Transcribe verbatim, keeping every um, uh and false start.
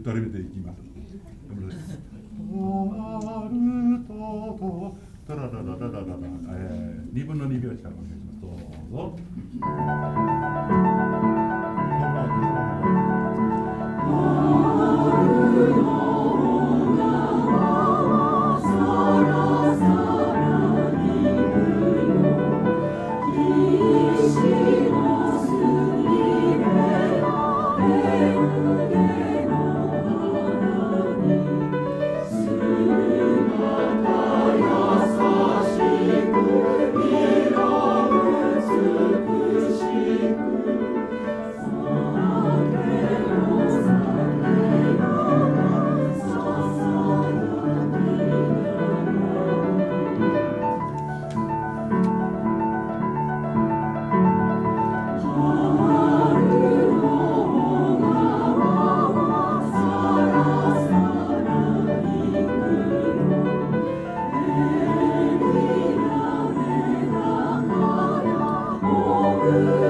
ドレミでいきます。とあるととタラララララララ、えー、にぶんのに拍子からお願いします。どうぞ。 Oh